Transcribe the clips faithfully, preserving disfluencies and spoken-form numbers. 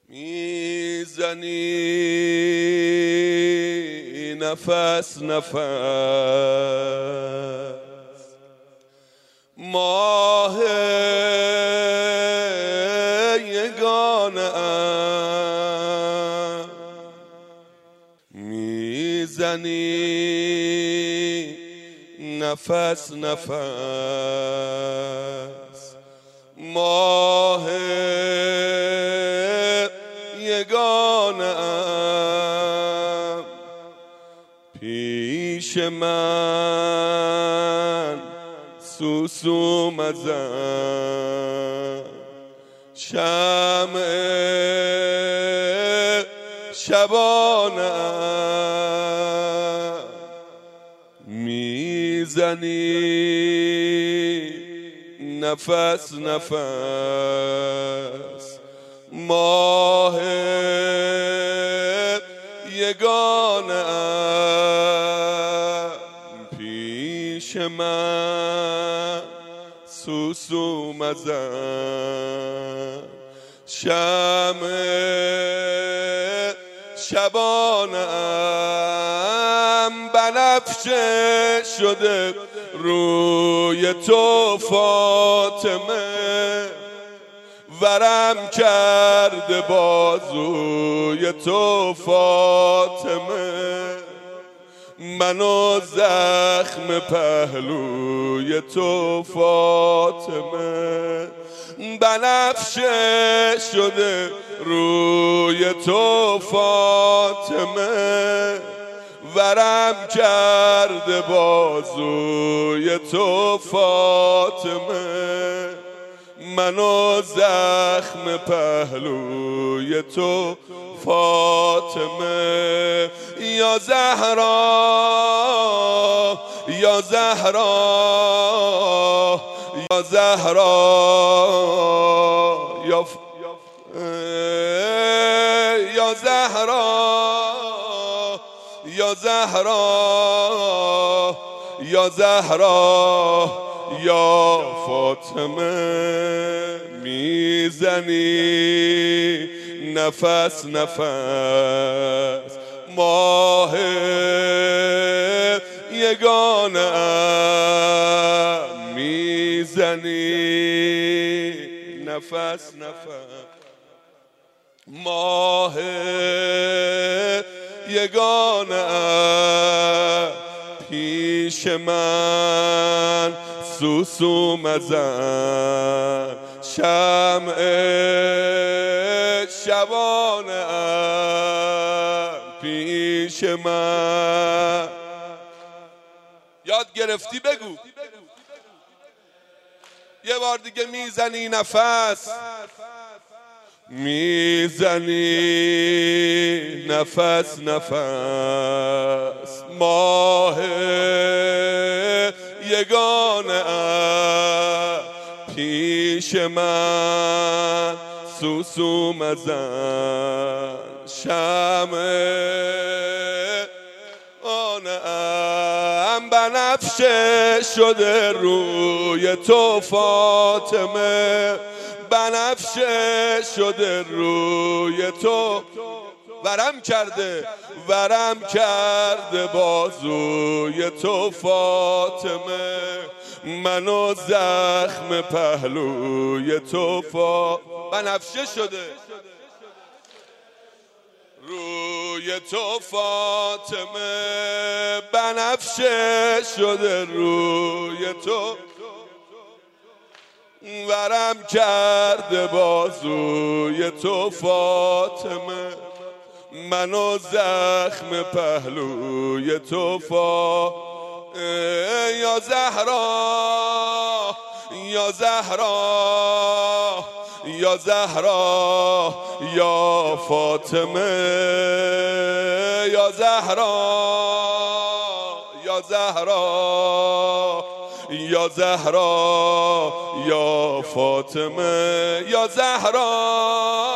میزنی نفس نفس ماه یگانه ام، میزنی نفس نفس ماه یگانه ام، پیش من سوسو مزن شمع شبانه ام، میزنی نفس نفس ماه یگانه ام، پیش من سوسو مزن شمع شبانه ام، بنفشه شده روی تو فاطمه ورم کرده بازوی تو فاطمه منو زخم پهلوی تو فاطمه بنفشه شده روی تو فاطمه ورم کرده بازوی تو فاطمه منو زخم پهلوی تو فاطمه یا زهرا یا زهرا یا زهرا یا ف... یا زهرا یا زهرا یا زهرا یا فاطمه میزنی نفس نفس ماه یگانه ام، میزنی نفس نفس ماه یگانه ام، پیش من سوسو مزن شمع شبانه ام، پیش من یاد گرفتی بگو یه بار دیگه میزنی نفس میزنی نفس نفس ماه یگانه ام، پیش من سوسو مزن شمع آنه ام، بنفشه شده روی تو فاطمه بنفشه شده روی تو ورم کرده ورم کرده بازوی تو فاطمه منو زخم پهلوی تو فا بنفشه شده روی تو فاطمه بنفشه شده روی تو ورم کرده بازوی تو فاطمه منو زخم پهلوی تو فا یا زهرا یا زهرا یا زهرا یا فاطمه یا زهرا یا زهرا یا زهرا یا فاطمه یا زهرا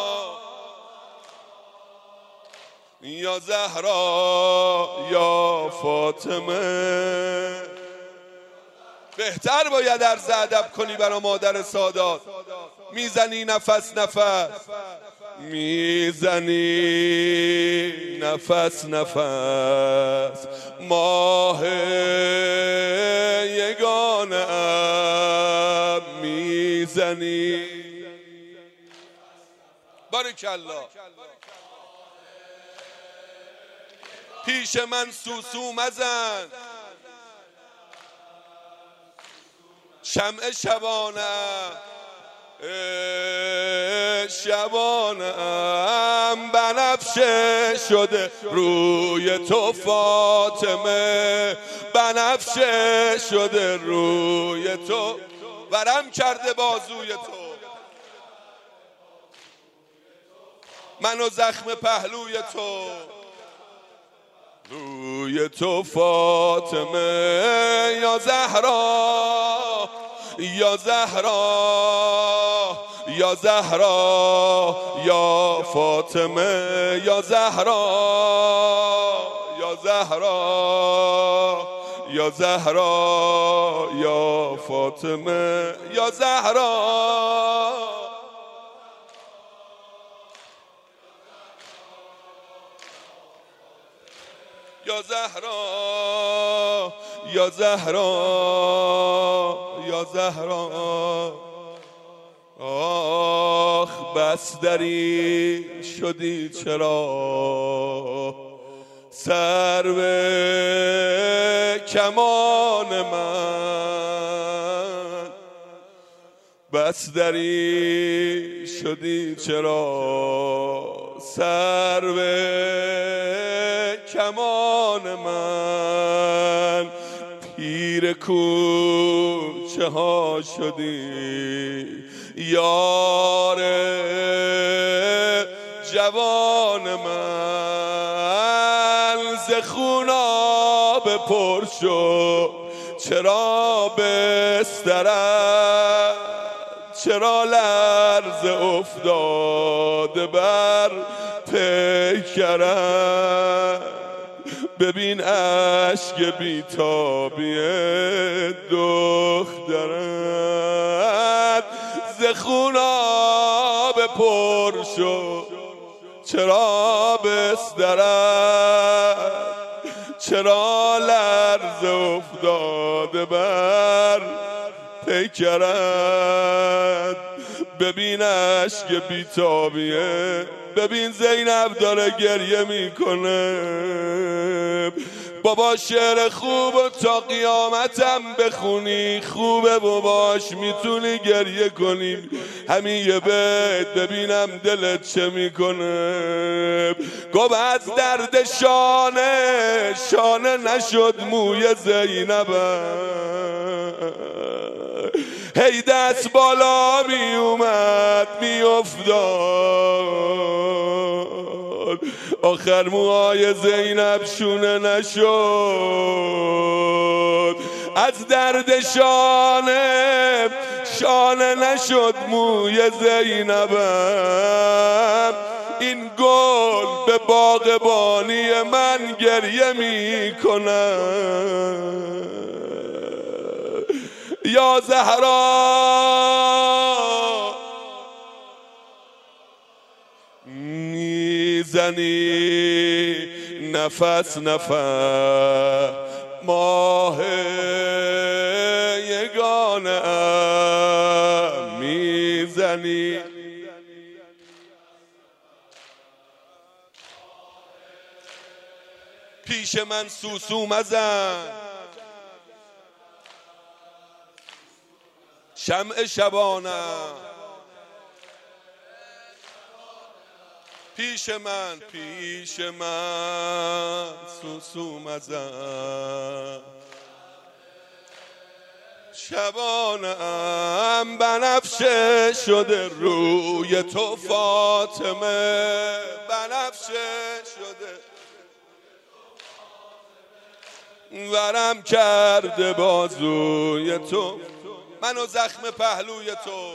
یا زهرا یا فاطمه. بهتر باید عرض ادب کنی برا مادر سادات. میزنی نفس نفس میزنی نفس نفس ماه یگانه ام میزنی. بارکالله. پیش من سوسو مزن، شمع شبانم شبانم بنفشه شده روی تو فاطمه، بنفشه شده روی تو، ورم کرده بازوی تو، منو زخم پهلوی تو، روی تو فاطمه یا زهرا یا زهرا یا زهرا یا فاطمه یا زهرا یا زهرا یا زهرا یا فاطمه یا زهرا. یا زهرا یا زهرا یا زهرا. آخ بس دری شدی چرا سر به کمان من، بس دری شدی چرا سر به کمان من، پیر کوچه ها شدی یار جوان من، ز خون آب پر شد چرا بسترم، چرا لرز افتاده بر پیکرم، ببین اشک بیتابی دخترت، ز خون آب پر شد چرا بسترت، چرا لرز افتاده بر پیکرت، ببین اشک بیتابیه، ببین زینب داره گریه میکنه. بابا شعر خوب و تا قیامتم بخونی خوبه باباش، میتونی گریه کنی همین یه بیت ببینم دلت چه میکنه. گفت از درد شانه شانه نشد موی زینبم، هی دست بالا می اومد می افتاد، آخر موهای زینب شونه نشد، از درد شانه شانه نشد موی زینبم، این گل به باغبانی من گریه می کنم. یا زهرا میزنی نفس نفس ماه یگانه ام میزنی. پیش من سوسو مزن، شمع شبانم پیش من پیش من سوسو مزن، شبانم بنفشه شده روی تو فاطمه، بنفشه شده ورم کرده بازوی تو، منو زخم پهلوی تو،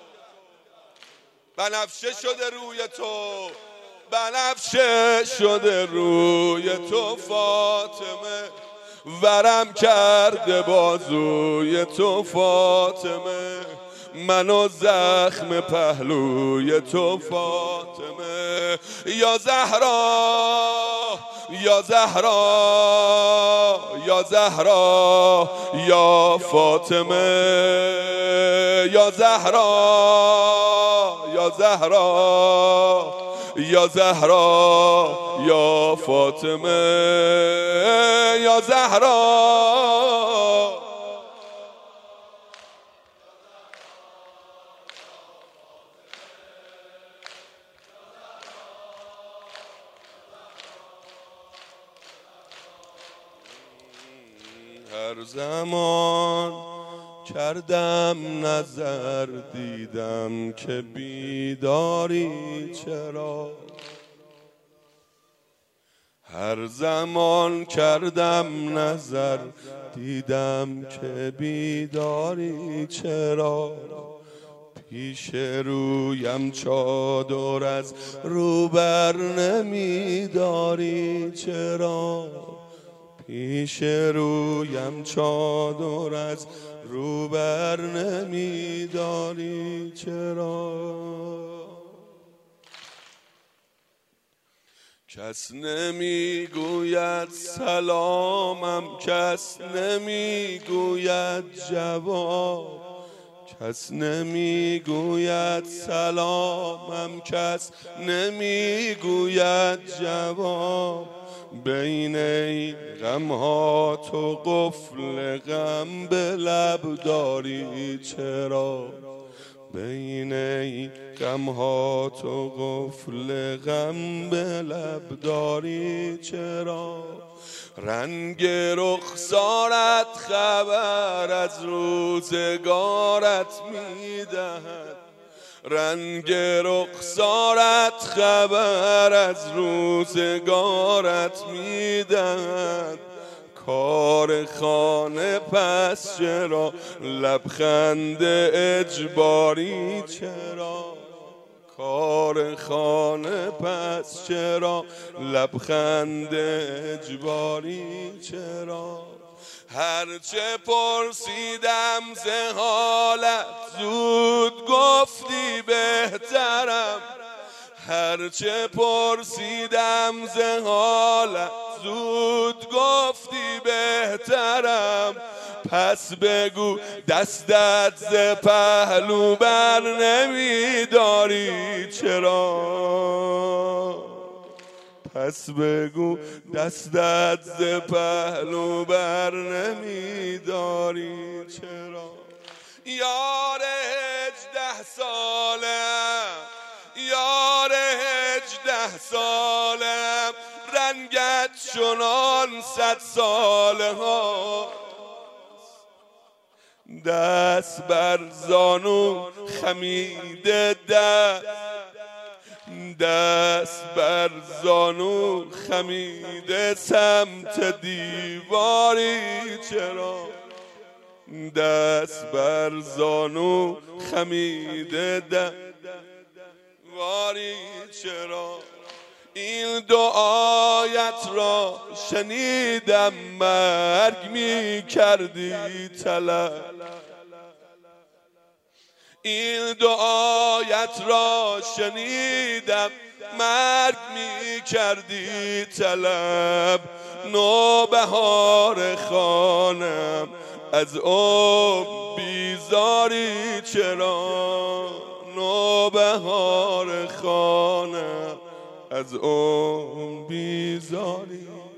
بنفشه شده روی تو، بنفشه شده روی تو فاطمه، ورم کرده بازوی تو فاطمه، منو زخم پهلوی تو فاطمه. یا زهرا یا زهرا یا زهرا یا فاطمه. یا زهرا یا زهرا یا زهرا یا فاطمه. یا زهرا هر زمان کردم نظر دیدم که بیداری چرا. هر زمان کردم نظر دیدم که بیداری چرا. پیش رویم چادر از رو بر نمیداری چرا. پیش رویم چادر از رو بر نمیداری چرا. کس نمیگوید سلامم، کس نمیگوید جواب. کس نمیگوید سلامم، کس نمیگوید جواب. بین این غمها تو قفل غم به لب داری چرا. بین این غمها تو قفل غم به لب داری چرا. رنگ رخسارت خبر از روزگارت میدهد. رنگ رخسارت خبر از روزگارت میدهد. کار خانه پس چرا، لبخند اجباری چرا. کار خانه پس چرا، لبخند اجباری چرا. هرچه پرسیدم ز حالت زود گفتی بهترم. هرچه پرسیدم ز حالت زود گفتی بهترم. پس بگو دستت ز پهلو بر نمیداری چرا. پس بگو دستت ز پهلو بر نمیداری چرا. یار هجده سالم، یار هجده سالم، رنگت چنان صد ساله ها. دست بر زانو خمیده، دست دست بر زانو خمیده، سمت دیواری چرا. دست بر زانو خمیده، دیواری چرا. این دعایت را شنیدم مرگ می کردی طلب. این دعایت را شنیدم مرگ می کردی طلب. نوبهار خانم از عمر بیزاری چرا. نوبهار خانم از عمر بیزاری